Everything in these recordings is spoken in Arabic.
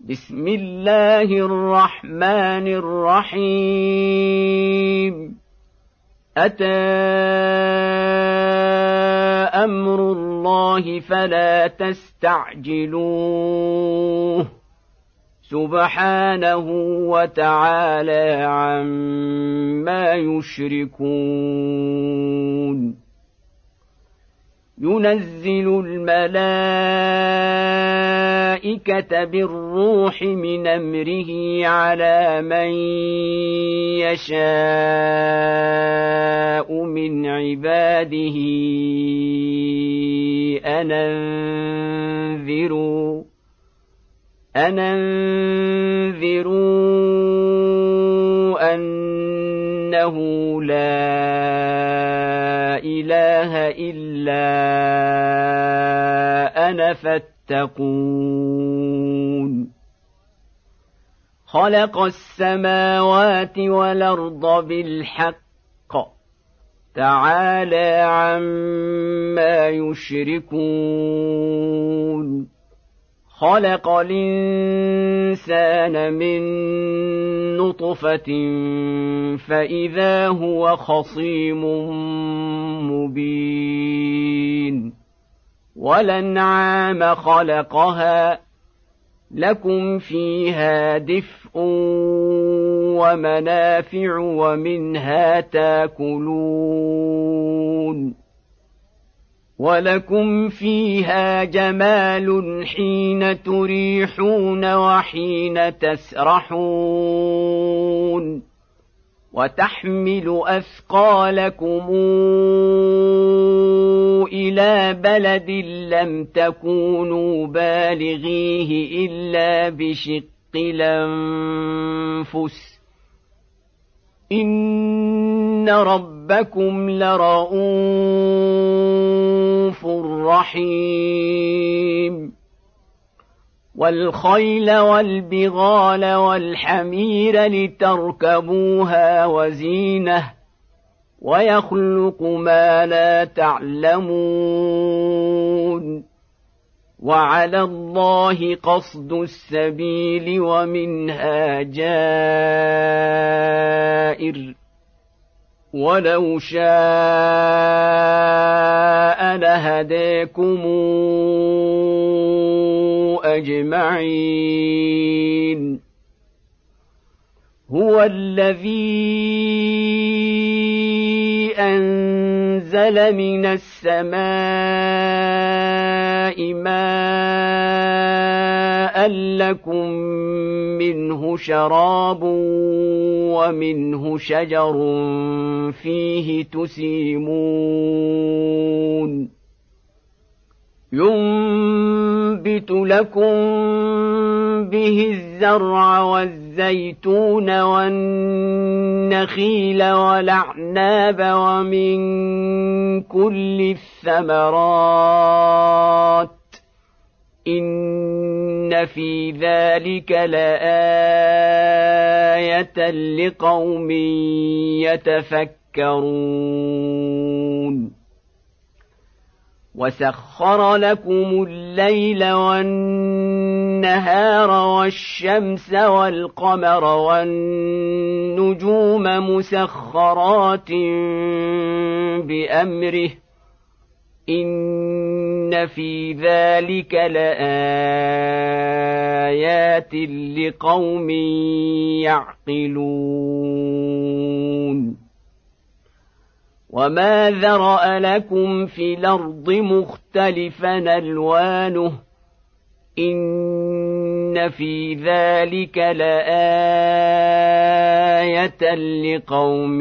بسم الله الرحمن الرحيم أتى أمر الله فلا تستعجلوه سبحانه وتعالى عما يشركون ينزل الملائكة بالروح من أمره على من يشاء من عباده أن أنذروا أنه لا إله إلا أنا فاتقون خلق السماوات والأرض بالحق تعالى عما يشركون خلق الإنسان من نطفة فإذا هو خصيم مبين والأنعام خلقها لكم فيها دفء ومنافع ومنها تاكلون ولكم فيها جمال حين تريحون وحين تسرحون وتحمل أثقالكم إلى بلد لم تكونوا بالغيه إلا بشق الأنفس إن ربكم لرءوف رحيم والخيل والبغال والحمير لتركبوها وزينة ويخلق ما لا تعلمون وعلى الله قصد السبيل ومنها جائر ولو شاء لهديكم أجمعين هو الذي أنزل من السماء ماء لكم منه شراب ومنه شجر فيه تسيمون ينبت لكم به الزرع والزيتون والنخيل والأعناب ومن كل الثمرات إن في ذلك لآية لقوم يتفكرون وسخر لكم الليل والنهار والشمس والقمر والنجوم مسخرات بأمره إن في ذلك لآيات لقوم يعقلون وما ذرأ لكم في الأرض مختلفا ألوانه إن في ذلك لآية لقوم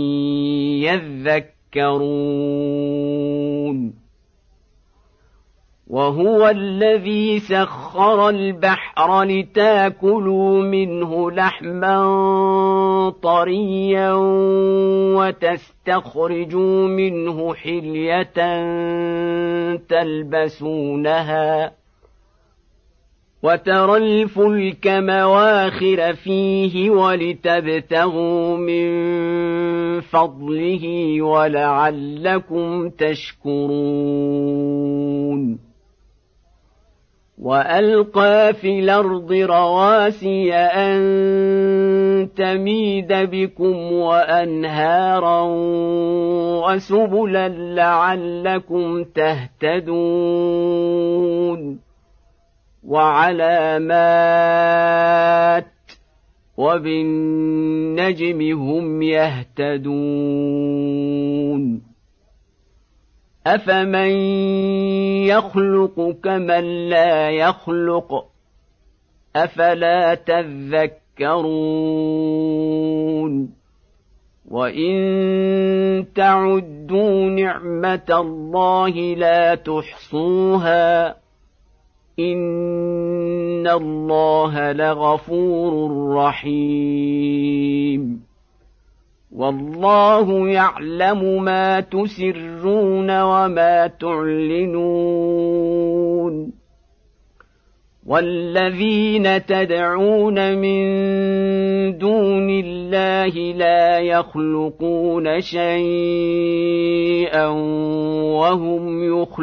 يذكرون وهو الذي سخر البحر لتاكلوا منه لحما طريا وتستخرجوا منه حلية تلبسونها وترى الفلك مواخر فيه ولتبتغوا من فضله ولعلكم تشكرون وألقى في الأرض رواسي أن تميد بكم وأنهارا وسبلا لعلكم تهتدون وعلامات وبالنجم هم يهتدون أفمن يخلق كمن لا يخلق أفلا تذكرون وإن تعدوا نعمة الله لا تحصوها إن الله لغفور رحيم والله يعلم ما تسرون وما تعلنون والذين تدعون من دون الله لا يخلقون شيئا وهم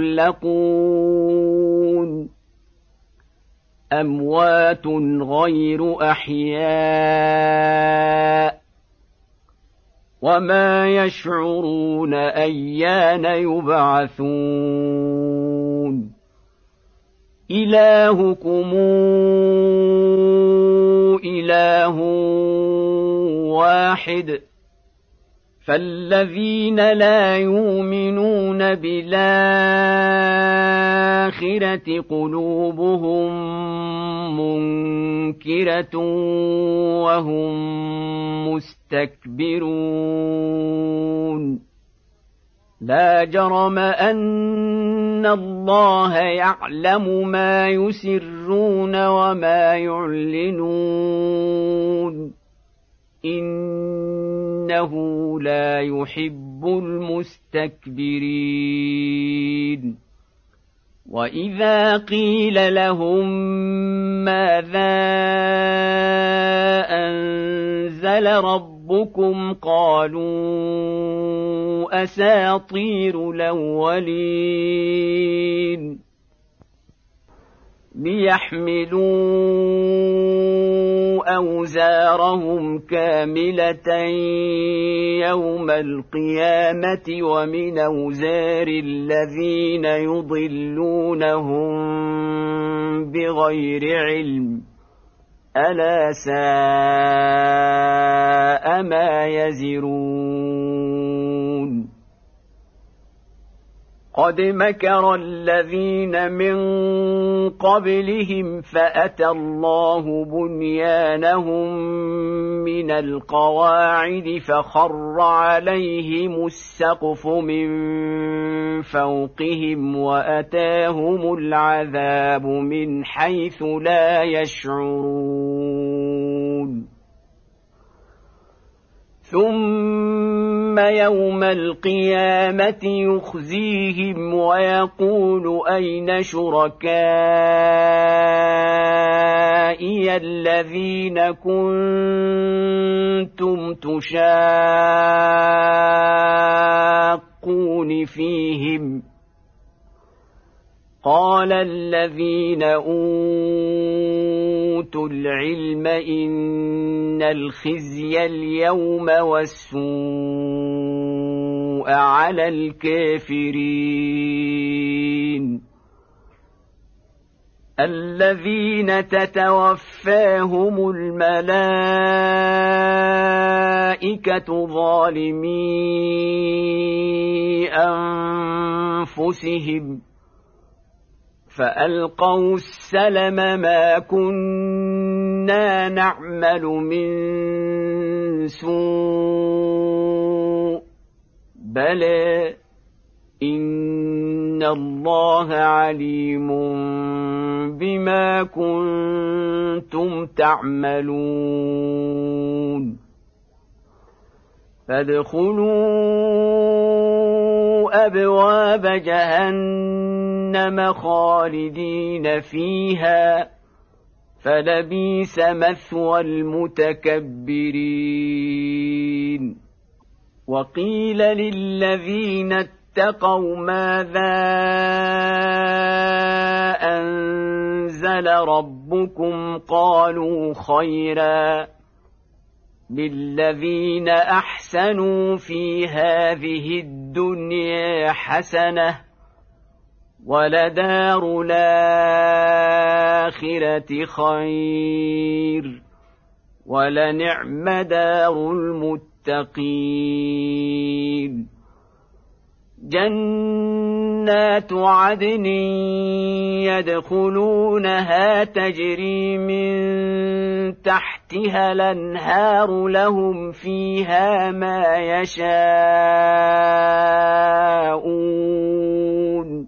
يخلقون أموات غير أحياء وما يشعرون أيان يبعثون إلهكم إله واحد فالذين لا يؤمنون بالآخرة قلوبهم منكرة وهم مستكبرون لا جرم أن الله يعلم ما يسرون وما يعلنون إنه لا يحب المستكبرين وإذا قيل لهم ماذا أنزل ربكم قالوا أساطير الأولين ليحملوا أوزارهم كاملة يوم القيامة ومن أوزار الذين يضلونهم بغير علم ألا ساء ما يزرون قد مكر الذين من قبلهم فأتى الله بنيانهم من القواعد فخر عليهم السقف من فوقهم وأتاهم العذاب من حيث لا يشعرون ثم يوم القيامة يخزيهم ويقول أين شركائي الذين كنتم تشاقون فيهم قال الذين أوتوا العلم إن الخزي اليوم والسوء على الكافرين الذين تتوفاهم الملائكة ظالمي أنفسهم فألقوا السلم ما كنا نعمل من سوء بلى إن الله عليم بما كنتم تعملون فادخلوا أبواب جهنم خالدين فيها فلبئس مثوى المتكبرين وقيل للذين اتقوا ماذا أنزل ربكم قالوا خيرا للذين أحسنوا في هذه الدنيا حسنة ولدار الآخرة خير ولنعم دار المتقين جنات عدن يدخلونها تجري من تحتها الأنهار لهم فيها ما يشاءون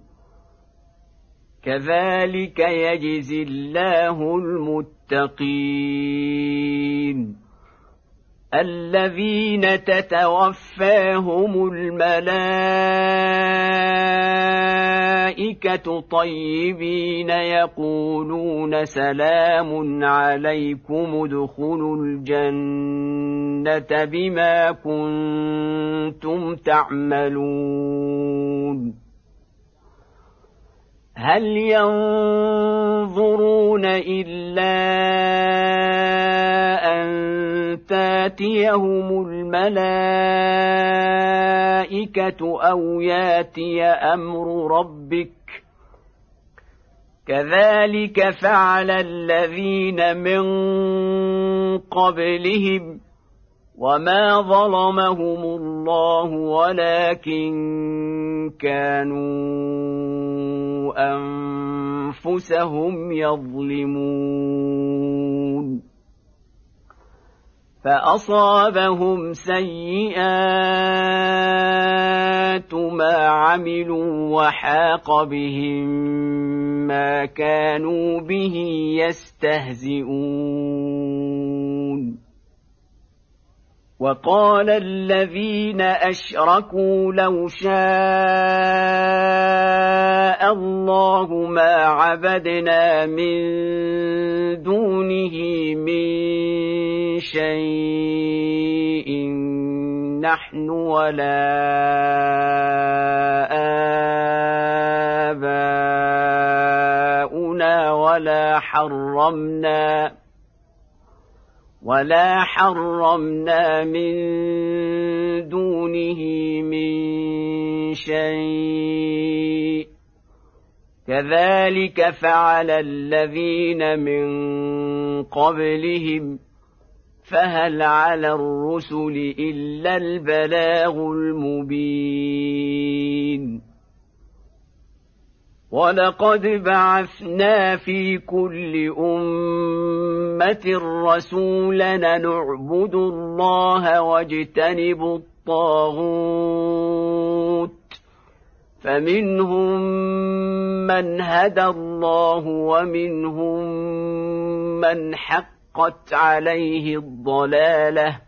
كذلك يجزي الله المتقين الذين تتوفاهم الملائكة طيبين يقولون سلام عليكم ادخلوا الجنة بما كنتم تعملون هل ينظرون إلا أن تاتيهم الملائكة أو ياتي أمر ربك كذلك فعل الذين من قبلهم وما ظلمهم الله ولكن كانوا أنفسهم يظلمون فأصابهم سيئات ما عملوا وحاق بهم ما كانوا به يستهزئون وقال الذين أشركوا لو شاء الله ما عبدنا من دونه من شيء نحن ولا آباؤنا ولا حرمنا من دونه من شيء كذلك فعل الذين من قبلهم فهل على الرسل إلا البلاغ المبين ولقد بعثنا في كل أمة رسولا نعبد الله واجتنب الطاغوت فمنهم من هدى الله ومنهم من حقت عليه الضلالة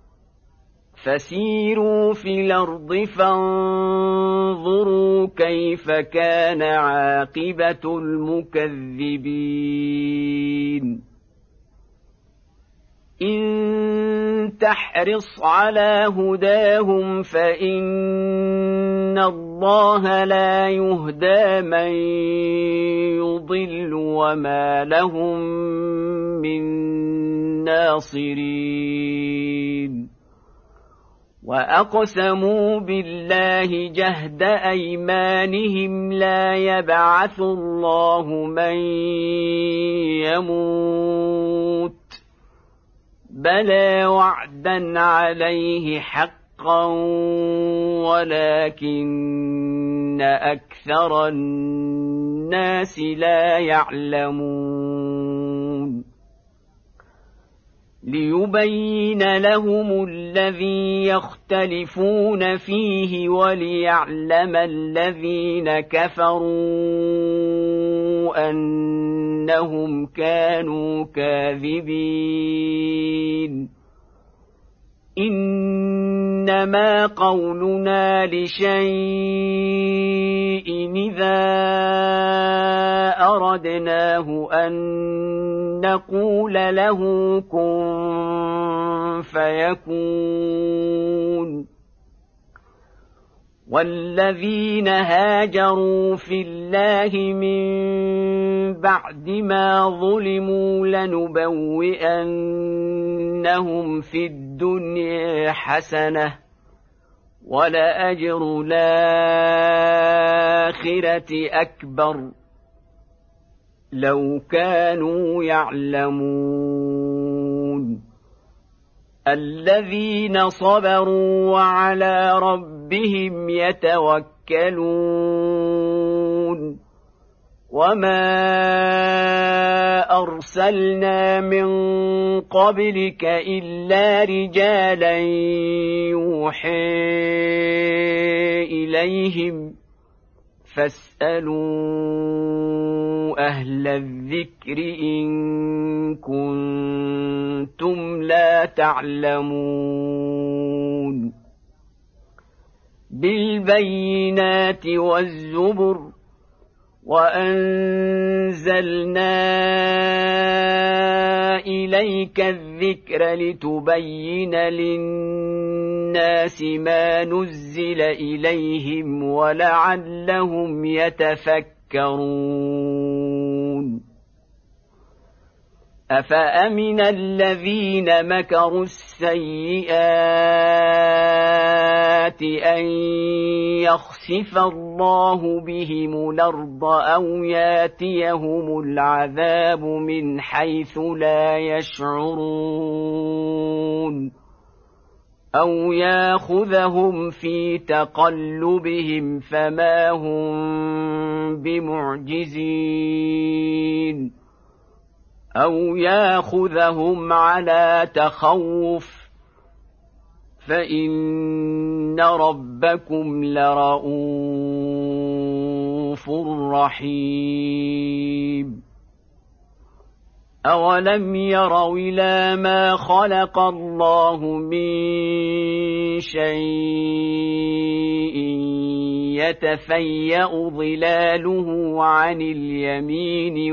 فسيروا في الأرض فانظروا كيف كان عاقبة المكذبين إن تحرص على هداهم فإن الله لا يهدى من يضل وما لهم من ناصرين وأقسموا بالله جهد أيمانهم لا يبعث الله من يموت بلى وعدا عليه حقا ولكن أكثر الناس لا يعلمون ليبين لهم الذي يختلفون فيه وليعلم الذين كفروا أنهم كانوا كاذبين إنما قولنا لشيء إذا أردناه أن نقول له كن فيكون والذين هاجروا في الله من بعد ما ظلموا لنبوئنهم في الدنيا حسنة ولأجر الآخرة أكبر لو كانوا يعلمون الذين صبروا وعلى ربهم يتوكلون وما أرسلنا من قبلك إلا رجالا يوحي إليهم فاسألوا أهل الذكر إن كنتم لا تعلمون بالبينات والزبر وأنزلنا إليك الذكر لتبين للناس ما نزل إليهم ولعلهم يتفكرون أفأمن الذين مكروا السيئات أن يخسف الله بهم الأرض أو ياتيهم العذاب من حيث لا يشعرون أو ياخذهم في تقلبهم فما هم بمعجزين أو ياخذهم على تخوف فإن ربكم لرءوف رحيم أولم يروا إلى ما خلق الله من شيء يتفيأ ظلاله عن اليمين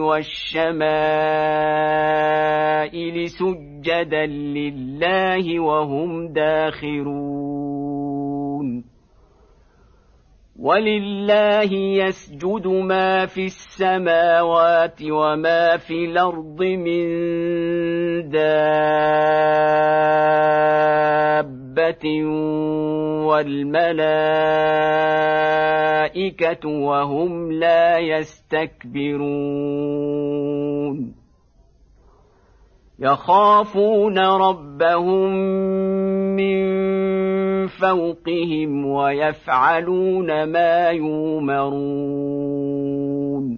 والشمائل سجدا لله وهم داخرون ولله يسجد ما في السماوات وما في الأرض من دابة والملائكة وهم لا يستكبرون يخافون ربهم من فوقهم ويفعلون ما يؤمرون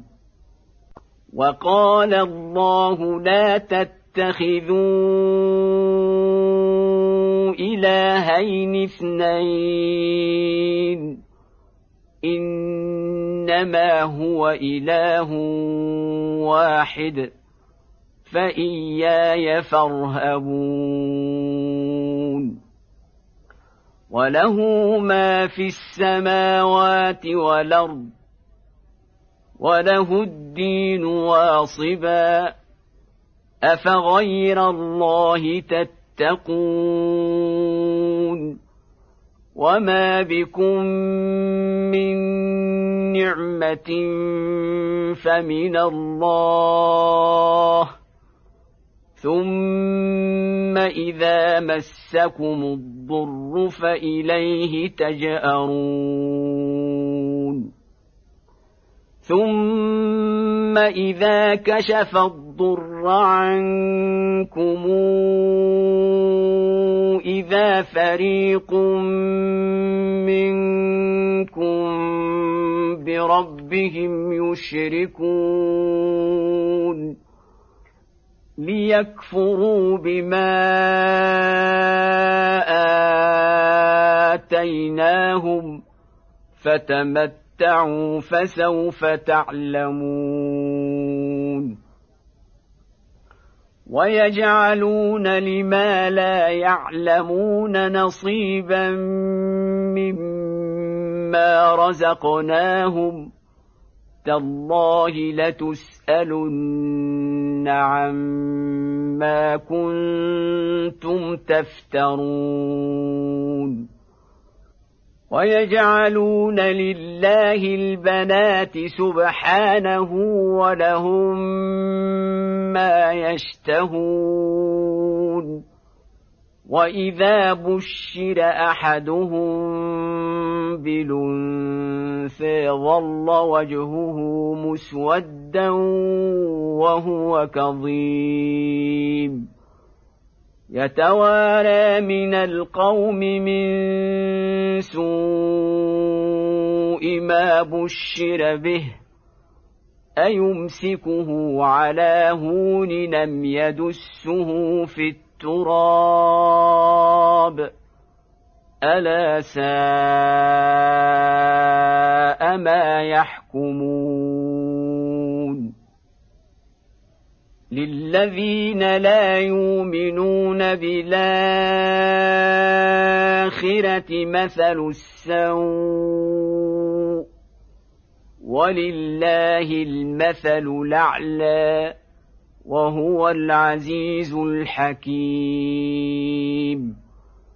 وقال الله لا تتخذوا إلهين اثنين إنما هو إله واحد فإياي فارهبون وله ما في السماوات والأرض وله الدين واصبا أفغير الله تتقون وما بكم من نعمة فمن الله ثم إذا مسكم الضر فإليه تجأرون ثم إذا كشف الضر عنكم إذا فريق منكم بربهم يشركون ليكفروا بما آتيناهم فتمتعوا فسوف تعلمون ويجعلون لما لا يعلمون نصيبا مما رزقناهم تالله لتسألن عما كنتم تفترون ويجعلون لله البنات سبحانه ولهم ما يشتهون وإذا بشر أحدهم بالأنثى ظل وجهه مسودا وهو كظيم يتوارى من القوم من سوء ما بشر به أيمسكه على هون لم يدسه في التراب ألا ساء ما يحكمون للذين لا يؤمنون بالآخرة مثل السوء ولله المثل الأعلى وهو العزيز الحكيم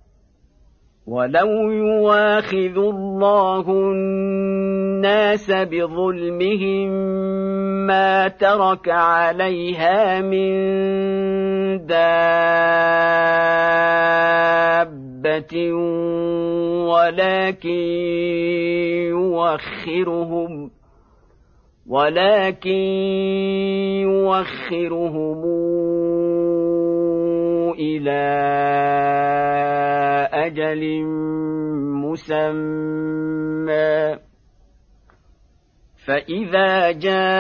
ولو يواخذ الله الناس بظلمهم ما ترك عليها من دابة ولكن يوخرهم إلى أجل مسمى فإذا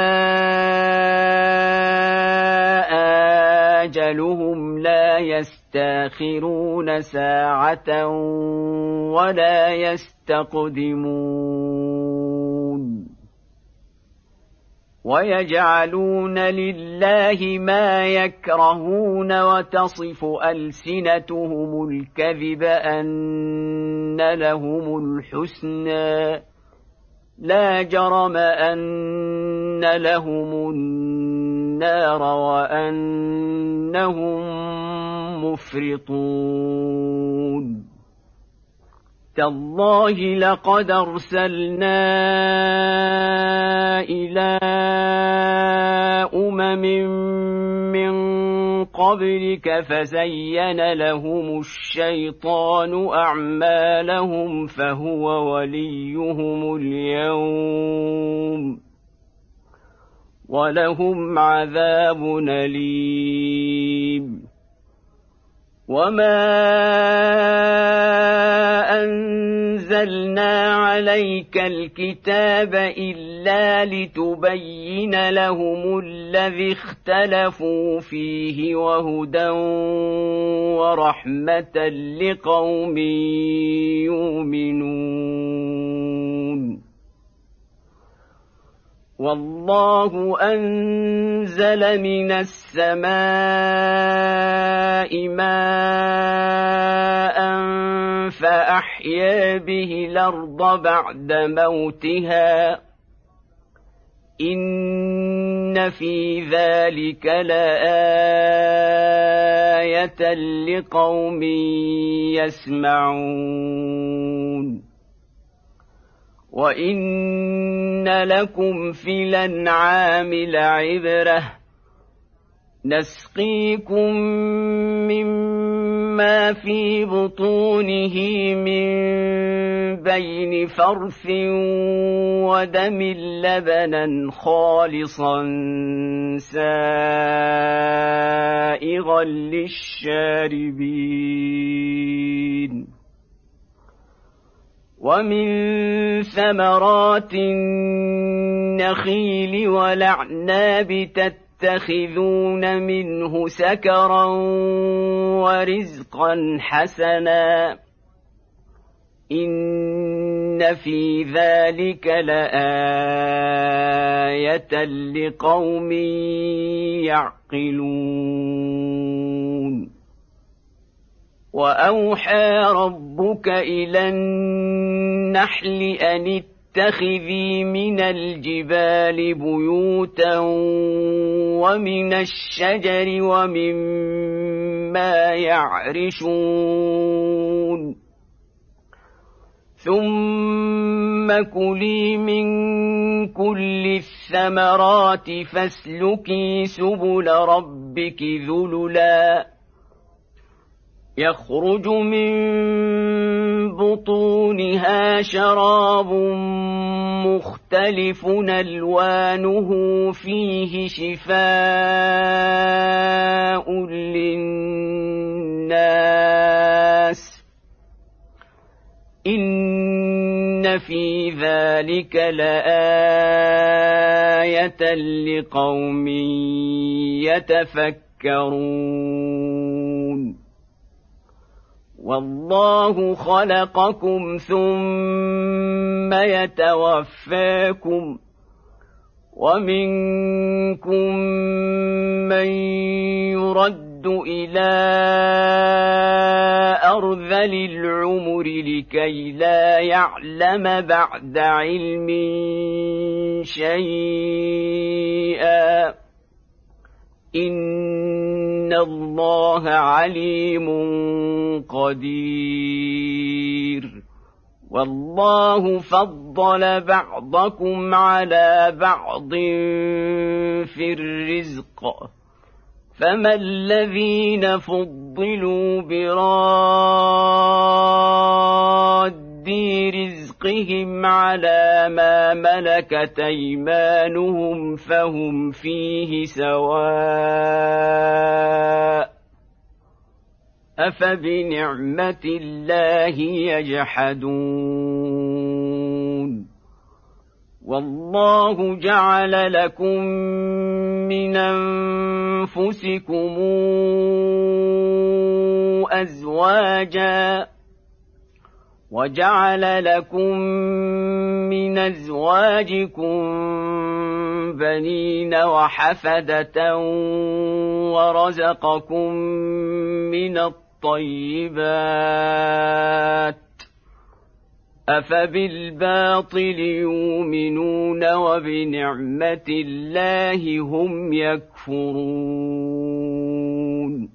جاء أجلهم لا يستأخرون ساعة ولا يستقدمون ويجعلون لله ما يكرهون وتصف ألسنتهم الكذب أن لهم الحسنى لا جرم أن لهم النار وأنهم مفرطون تالله لقد أرسلنا إلى من قبلك فزين لهم الشيطان أعمالهم فهو وليهم اليوم ولهم عذاب أليم وما أنزلنا عليك الكتاب إلا لتبين لهم الذي اختلفوا فيه وهدى ورحمة لقوم يؤمنون والله أنزل من السماء ماء فأحيا به الأرض بعد موتها إن في ذلك لآية لقوم يسمعون وإن لكم في الأنعام لعبرة نسقيكم مما في بطونه من بين فرث ودم لبنا خالصا سائغا للشاربين ومن ثمرات النخيل والأعناب تتخذون منه سكرا ورزقا حسنا إن في ذلك لآية لقوم يعقلون وأوحى ربك إلى النحل أن اتخذي من الجبال بيوتا ومن الشجر ومما يعرشون ثم كلي من كل الثمرات فاسلكي سبل ربك ذللا يخرج من بطونها شراب مختلف ألوانه فيه شفاء للناس إن في ذلك لآية لقوم يتفكرون والله خلقكم ثم يتوفاكم ومنكم من يرد إلى أرذل العمر لكي لا يعلم بعد علم شيئا إن الله عليم قدير والله فضل بعضكم على بعض في الرزق فما الذين فضلوا براد رزقهم على ما ملكت أيمانهم فهم فيه سواء أفبنعمة الله يجحدون والله جعل لكم من أنفسكم أزواجا وجعل لكم من أزواجكم بنين وحفدة ورزقكم من الطيبات أفبالباطل يؤمنون وبنعمة الله هم يكفرون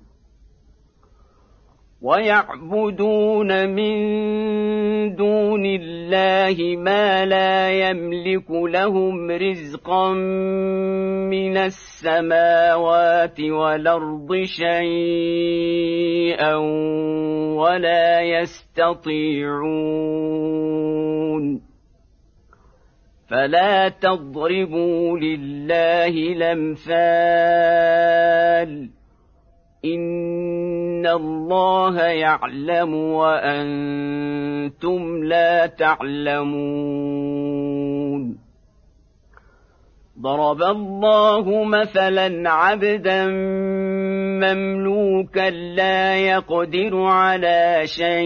ويعبدون من دون الله ما لا يملك لهم رزقا من السماوات والأرض شيئا ولا يستطيعون فلا تضربوا لله الأمثال إن الله يعلم وأنتم لا تعلمون ضرب الله مثلا عبدا مملوكا لا يقدر على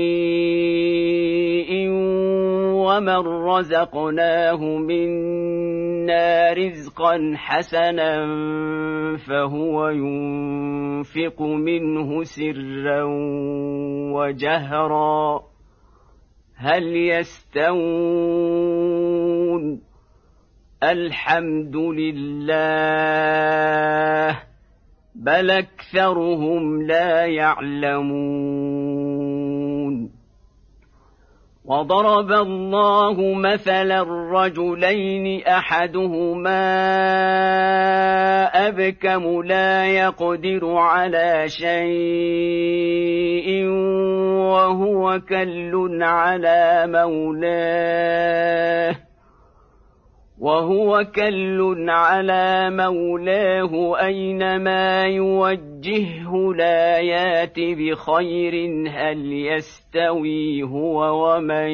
شيء ومن رزقناه منا رزقا حسنا فهو ينفق منه سرا وجهرا هل يستوون الحمد لله بل أكثرهم لا يعلمون وضرب الله مثلا رجلين أحدهما أبكم لا يقدر على شيء وهو كل على مولاه أينما يوجهه لا يات بخير هل يستوي هو ومن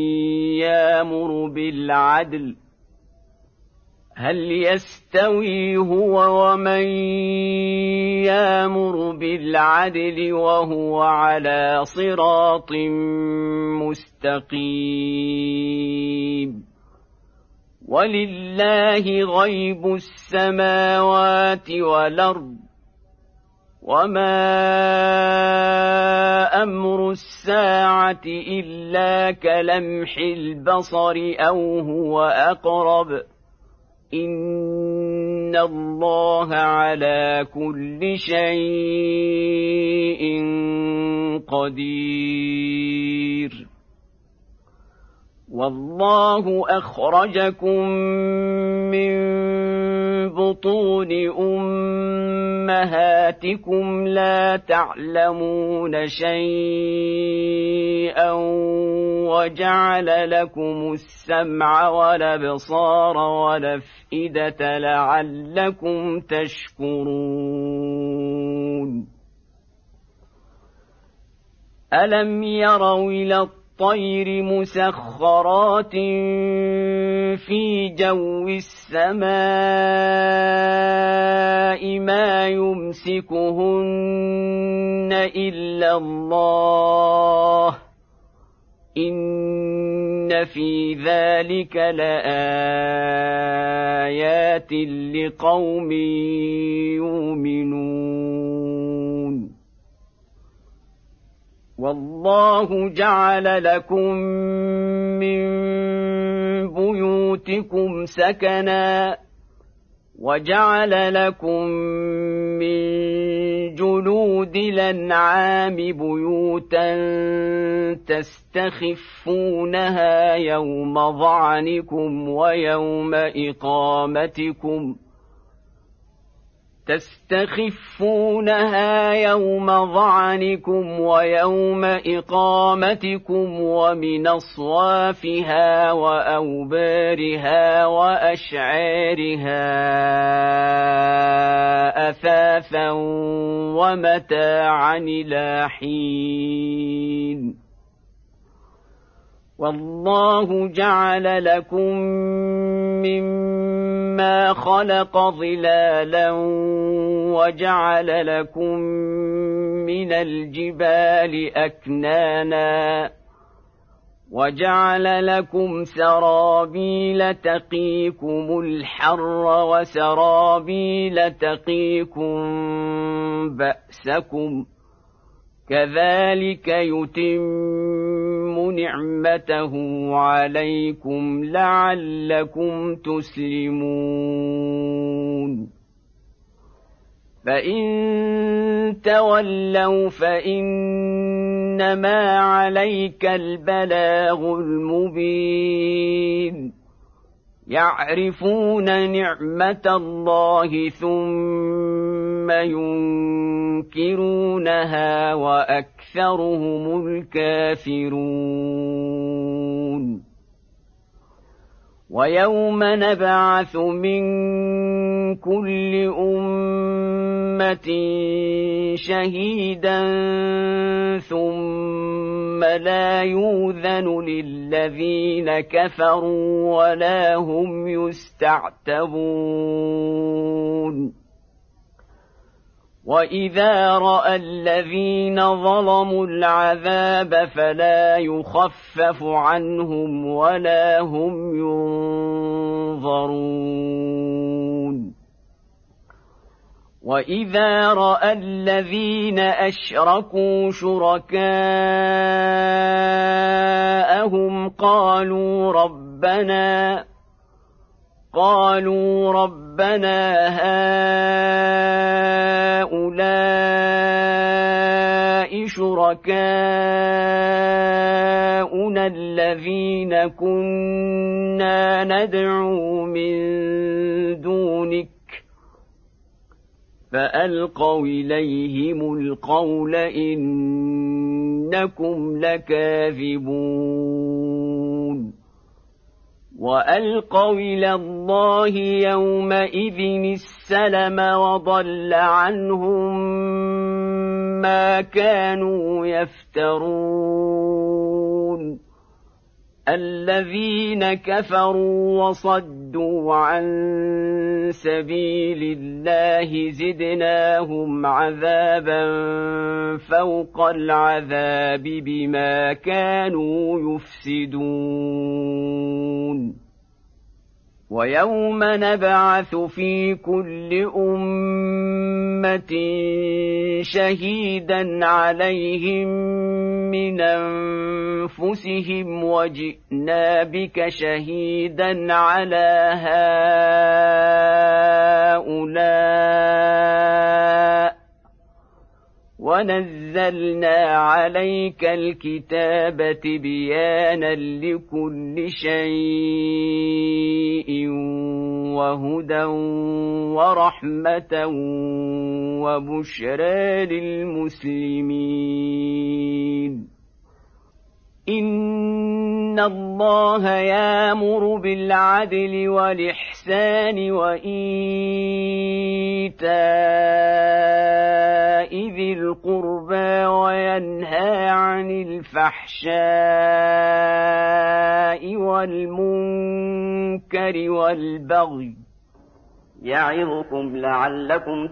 يامر بالعدل وهو على صراط مستقيم ولله غيب السماوات والأرض وما أمر الساعة إلا كلمح البصر أو هو أقرب إن الله على كل شيء قدير والله أخرجكم من بطون أمهاتكم لا تعلمون شيئا وجعل لكم السمع والأبصار والأفئدة لعلكم تشكرون ألم يروا إلى الطير مسخرات في جو السماء ما يمسكهن إلا الله إن في ذلك لآيات لقوم يؤمنون والله جعل لكم من بيوتكم سكنا وجعل لكم من جلود الأنعام بيوتا تستخفونها يوم ظعنكم ويوم إقامتكم ويوم إقامتكم ومن أصوافها وأوبارها وأشعارها أثاثا ومتاعا إلى حين والله جعل لكم مما خلق ظلالا وجعل لكم من الجبال أكنانا وجعل لكم سرابيل تقيكم الحر وسرابيل تقيكم بأسكم كذلك يتم نعمته عليكم لعلكم تسلمون فإن تولوا فإنما عليك البلاغ المبين يعرفون نعمة الله ثم ينكرونها وأكثرهم الكافرون ويوم نبعث من كل أمة شهيدا ثم لا يؤذن للذين كفروا ولا هم يستعتبون وإذا رأى الذين ظلموا العذاب فلا يخفف عنهم ولا هم ينظرون وإذا رأى الذين أشركوا شركاءهم قالوا ربنا هؤلاء شركاؤنا الذين كنا ندعو من دونك فألقوا إليهم القول إنكم لكاذبون وألقوا إلى الله يومئذ السلم وضل عنهم ما كانوا يفترون الذين كفروا وصدوا عن سبيل الله زدناهم عذابا فوق العذاب بما كانوا يفسدون ويوم نبعث في كل أمة شهيدا عليهم من أنفسهم وجئنا بك شهيدا على هؤلاء ونزلنا عليك الكتاب تبيانا لكل شيء وهدى ورحمة وبشرى للمسلمين. إن الله يأمر بالعدل والإحسان وإيتاء ذي القربى وينهى عن الفحشاء والمنكر والبغي يعظكم لعلكم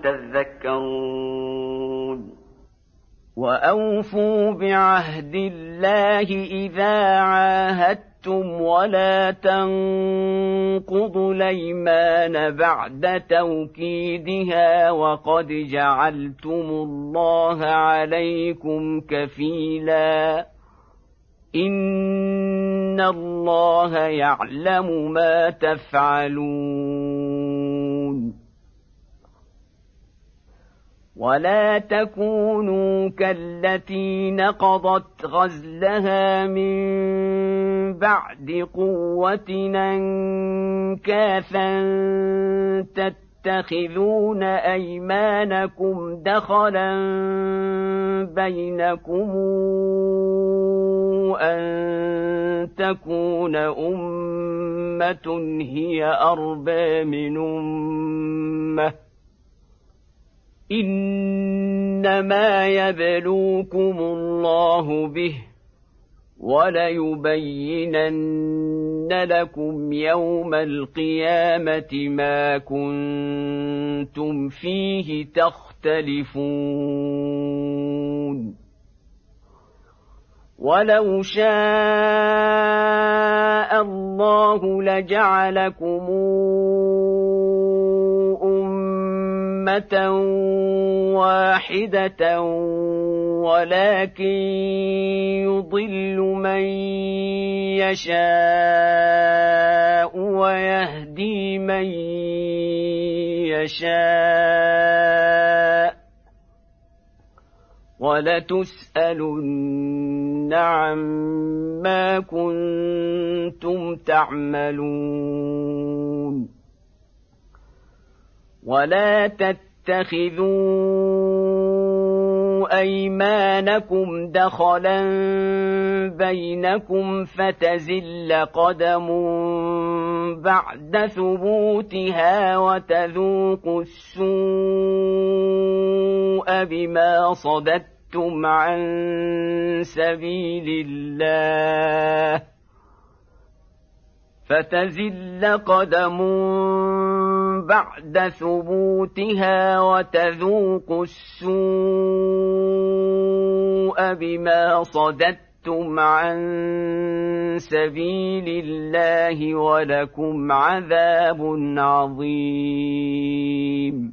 تذكرون. وأوفوا بعهد الله إذا عاهدتم ولا تنقضوا الأيمان بعد توكيدها وقد جعلتم الله عليكم كفيلا إن الله يعلم ما تفعلون. ولا تكونوا كالتي نقضت غزلها من بعد قوة أنكاثا تتخذون أيمانكم دخلا بينكم أن تكون أمة هي أربى من أمة إنما يبلوكم الله به وليبينن لكم يوم القيامة ما كنتم فيه تختلفون. ولو شاء الله لجعلكم أمة واحدة ولكن يضل من يشاء ويهدي من يشاء ولتسألن عما كنتم تعملون. ولا تتخذوا أيمانكم دخلا بينكم فتزل قدم بعد ثبوتها وتذوقوا السوء بما صددتم عن سبيل الله فتزل قدم بعد ثبوتها وتذوقوا السوء بما صددتم عن سبيل الله ولكم عذاب عظيم.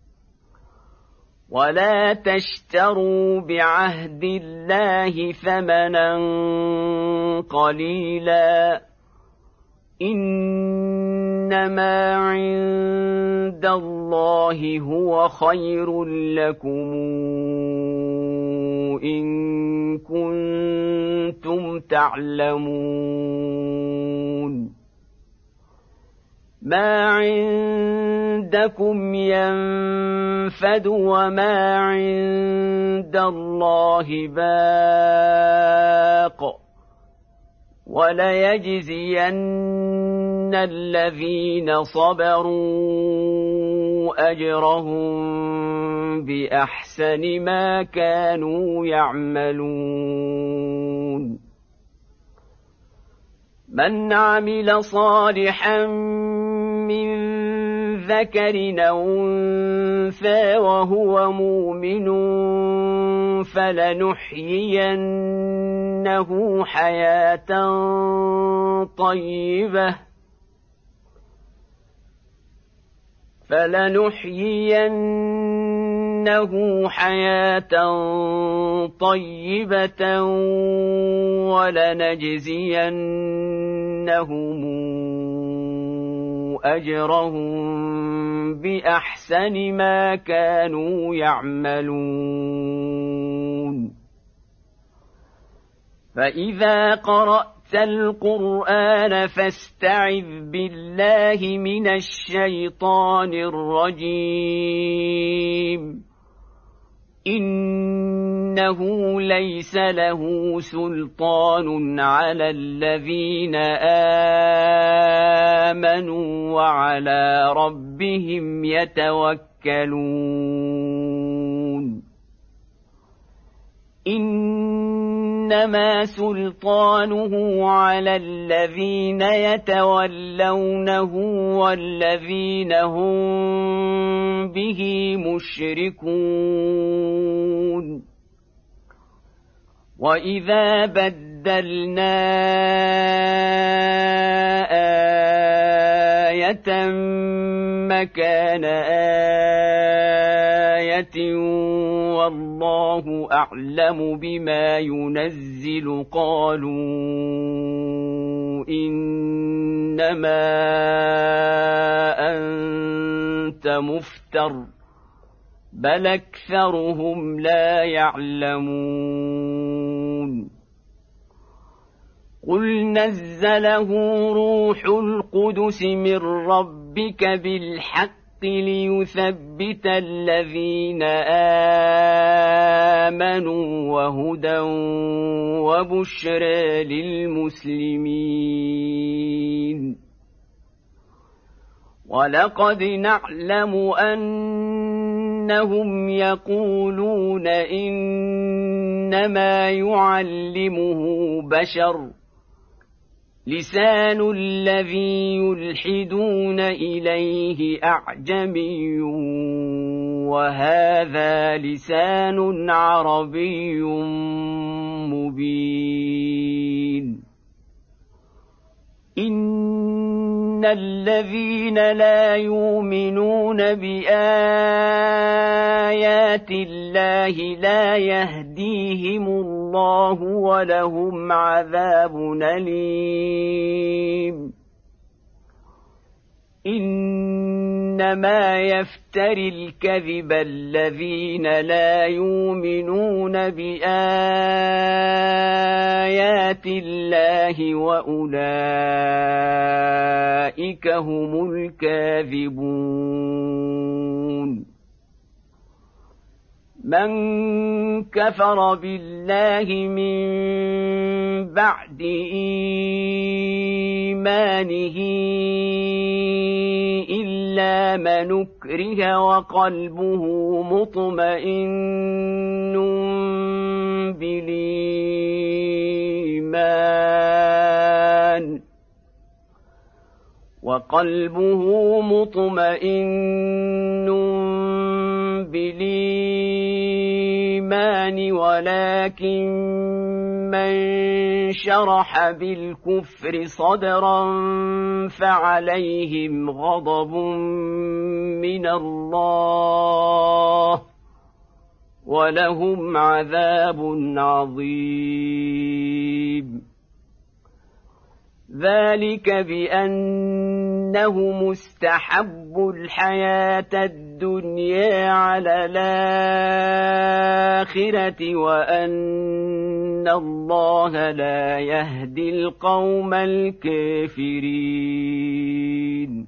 ولا تشتروا بعهد الله ثمنا قليلا إنما عند الله هو خير لكم إن كنتم تعلمون. ما عندكم ينفد وما عند الله باق وليجزين الذين صبروا أجرهم بأحسن ما كانوا يعملون. من عمل صالحا من ذكر أو أنثى وهو مؤمن فلنحيينه حياة طيبة ولنجزينهم أجرهم بأحسن ما كانوا يعملون. فإذا قرأت القرآن فاستعذ بالله من الشيطان الرجيم. إنه ليس له سلطان على الذين آمنوا وعلى ربهم يتوكلون. إنما سلطانه على الذين يتولونه والذين هم به مشركون. وإذا بدلنا آية مكان آية والله أعلم بما ينزل قالوا إنما أنت مفتر بل أكثرهم لا يعلمون. قل نزله روح القدس من ربك بالحق ليثبت الذين آمنوا وهدى وبشرى للمسلمين. ولقد نعلم أنهم يقولون إنما يعلمه بشر لسان الذي يلحدون إليه أعجمي وهذا لسان عربي مبين. إن الذين لا يؤمنون بآيات الله لا يهديهم الله ولهم عذاب أليم. إنما يفتري الكذب الذين لا يؤمنون بآيات الله وأولئك هم الكاذبون. من كفر بالله من بعد إيمانه إلا من أكره وقلبه مطمئن بالإيمان ولكن من شرح بالكفر صدرا فعليهم غضب من الله ولهم عذاب عظيم. ذلك بأنه مستحب الحياة الدنيا على الآخرة وأن الله لا يهدي القوم الكافرين.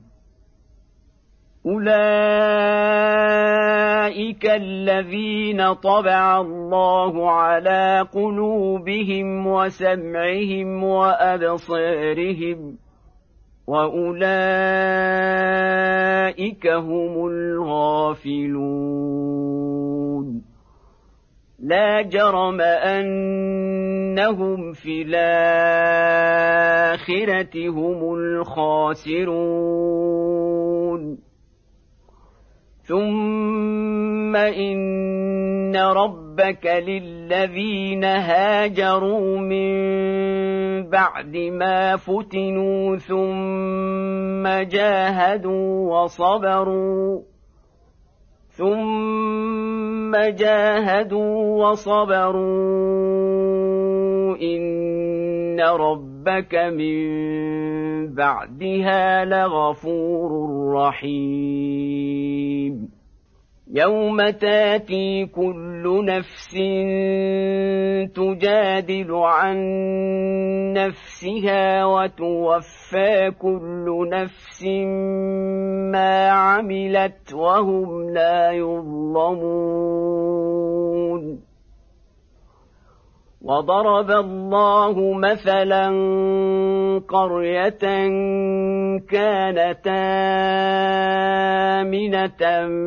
أولئك الذين طبع الله على قلوبهم وسمعهم وأبصارهم وأولئك هم الغافلون. لا جرم أنهم في الآخرة هم الخاسرون. ثم إن ربك للذين هاجروا من بعد ما فتنوا ثم جاهدوا وصبروا إن ربك من بعدها لغفور رحيم يوم تاتي كل نفس تجادل عن نفسها وتوفى كل نفس ما عملت وهم لا يظلمون وضرب الله مثلا قرية كانت آمنة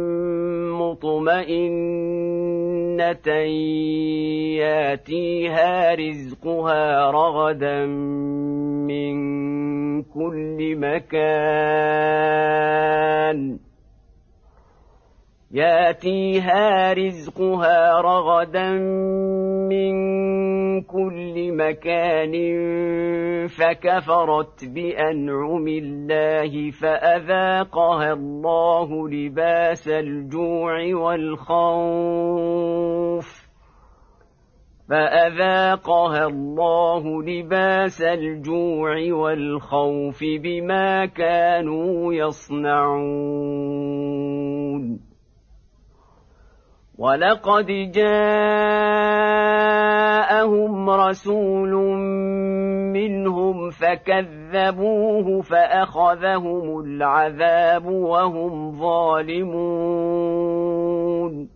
مطمئنة ياتيها رزقها رغدا من كل مكان فكفرت بأنعم الله فأذاقها الله لباس الجوع والخوف بما كانوا يصنعون ولقد جاءهم رسول منهم فكذبوه فأخذهم العذاب وهم ظالمون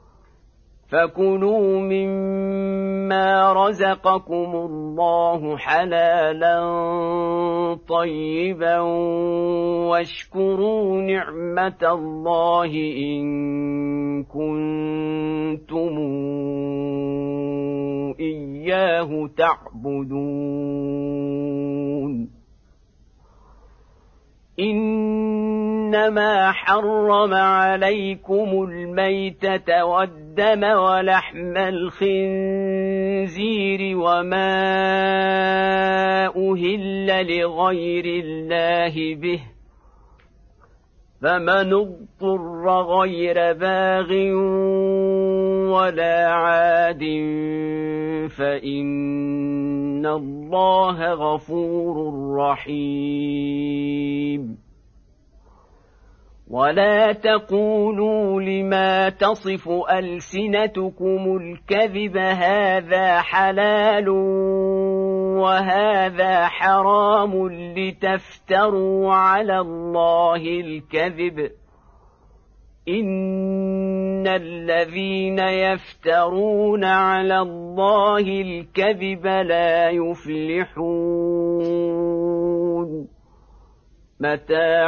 فكلوا مما رزقكم الله حلالا طيبا واشكروا نعمة الله إن كنتم إياه تعبدون إنما حرم عليكم الميتة والدم ولحم الخنزير وما أهل لغير الله به فمن اضطر غير باغ ولا عاد فإن الله غفور رحيم ولا تقولوا لما تصف ألسنتكم الكذب هذا حلال وهذا حرام لتفتروا على الله الكذب إن الذين يفترون على الله الكذب لا يفلحون متاع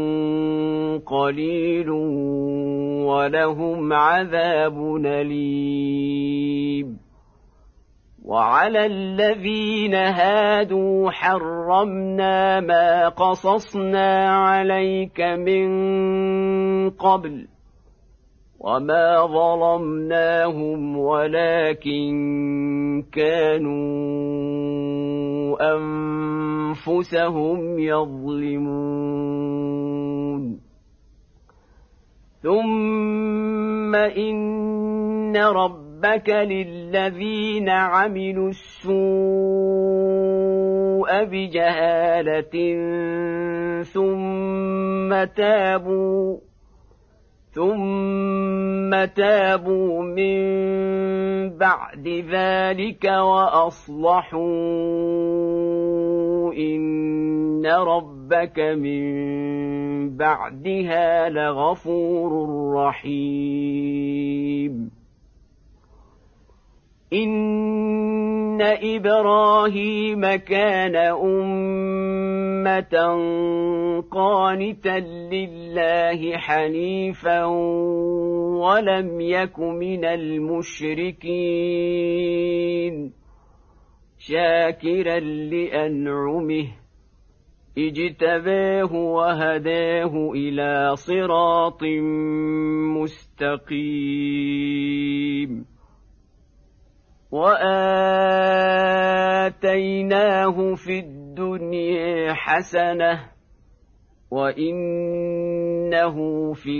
قليل ولهم عذاب أليم وعلى الذين هادوا حرمنا ما قصصنا عليك من قبل وما ظلمناهم ولكن كانوا أنفسهم يظلمون ثم إن ربك للذين عملوا السوء بجهالة ثم تابوا من بعد ذلك وأصلحوا إن ربك من بعدها لغفور رحيم إن إبراهيم كان أمة قانتا لله حنيفا ولم يك من المشركين شاكرا لأنعمه اجتباه وهداه إلى صراط مستقيم وآتيناه في الدنيا حسنة وإنه في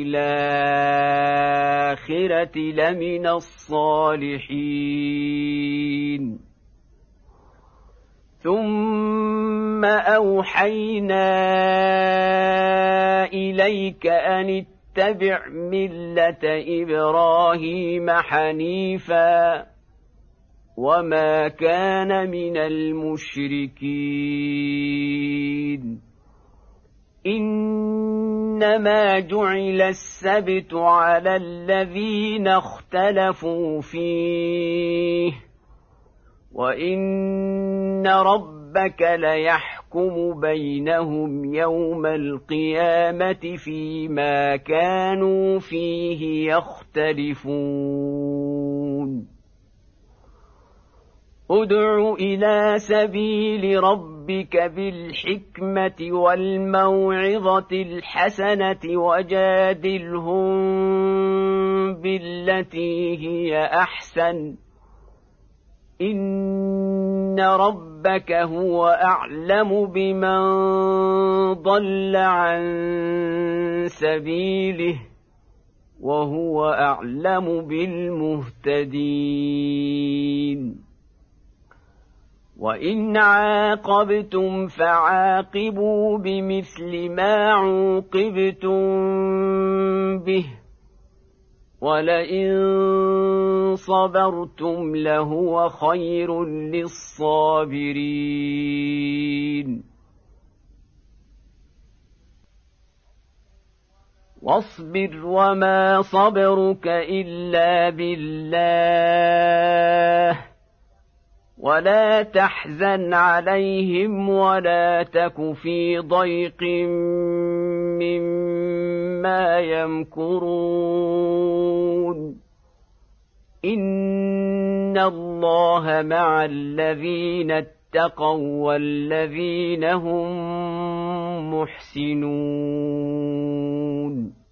الآخرة لمن الصالحين ثم أوحينا إليك أن اتبع ملة إبراهيم حنيفا وما كان من المشركين إنما جعل السبت على الذين اختلفوا فيه وإن ربك ليحكم بينهم يوم القيامة فيما كانوا فيه يختلفون ادع إلى سبيل ربك بالحكمة والموعظة الحسنة وجادلهم بالتي هي أحسن إن ربك هو أعلم بمن ضل عن سبيله وهو أعلم بالمهتدين وإن عاقبتم فعاقبوا بمثل ما عوقبتم به ولئن صبرتم لهو خير للصابرين واصبر وما صبرك إلا بالله ولا تحزن عليهم ولا تك في ضيق مما يمكرون إن الله مع الذين اتقوا والذين هم محسنون